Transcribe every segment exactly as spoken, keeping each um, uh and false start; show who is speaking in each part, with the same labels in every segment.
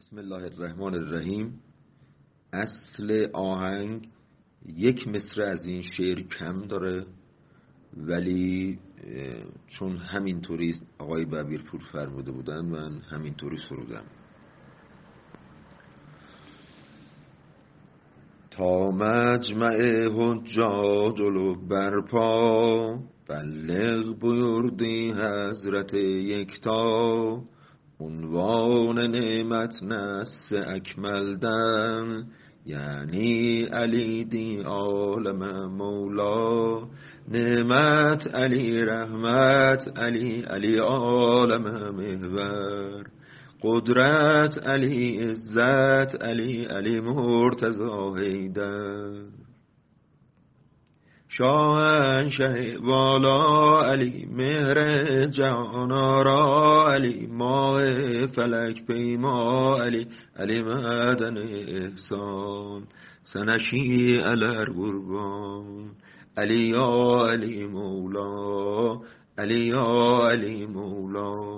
Speaker 1: بسم الله الرحمن الرحیم. اصل آهنگ یک مصرع از این شعر کم داره، ولی چون همینطوری آقای ببیرپور فرموده بودن من همینطوری سرودم. تا مجمع حجاج جلو برپا، بلغ بردی حضرت یکتا. عنوان نعمت نس اکملدن، یعنی علی دی عالم مولا. نعمت علی رحمت علی علی عالم محور. قدرت علی عزت علی علی مرتضی حیدر. شاهنشه والا علی مهر جهان آرا. علی ماه فلک پیما علی علی معدن احسان. سنشی علر قربان علی یا علی مولا. علی یا علی مولا.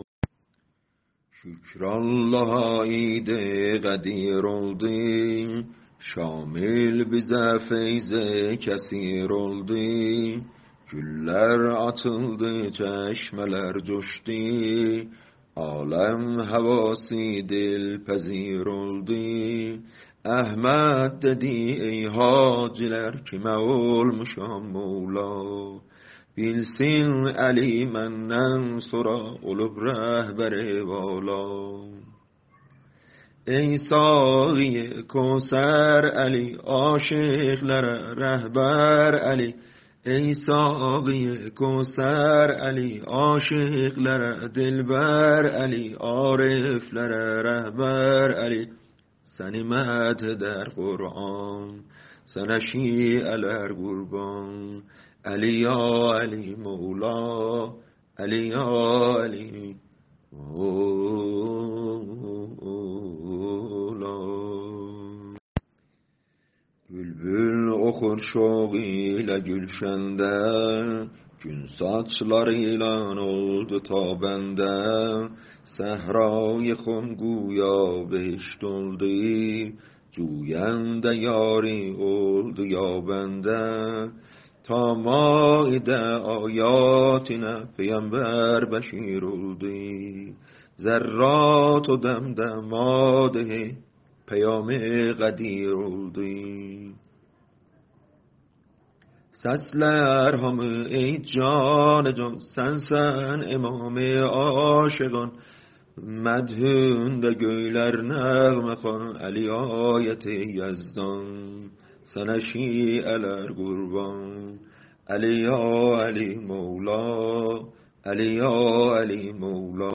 Speaker 1: شکرالله عید قدیر oldu, şamil bize feyze kesir oldu. Güller atıldı, çeşmeler coştu, alem havası dilpezir oldu. Ahmet dedi ey haciler, kime olmuşam Mola. Bilsin Ali menden sonra olup rehberi vala. Ey sağı Kevser Ali, aşıklara rehber Ali. Ey sağı Kevser Ali, aşıklara dilber Ali. Ariflere rehber Ali. Seni medheder Kur'an, sana şiiler kurban. Ali ya Ali Mola, Ali ya Ali Mola. Bülbül okur şoğuyla gülşende, gün saçlarıyla oldu tabende. Sehra-i xum guya behişt oldu, cuyende yari oldu ya bende. Ta maide ayatine peygamber beşir oldu, zerrat و دمدماده پیام قدیر oldu. Sesler hamı ey can can, sensen imam aşıkın. Medhünde göyler nəğmə xan, Ali ayeti yazdan. Sana şiiler kurban, Ali ya Ali Mola, Ali ya Ali Mola.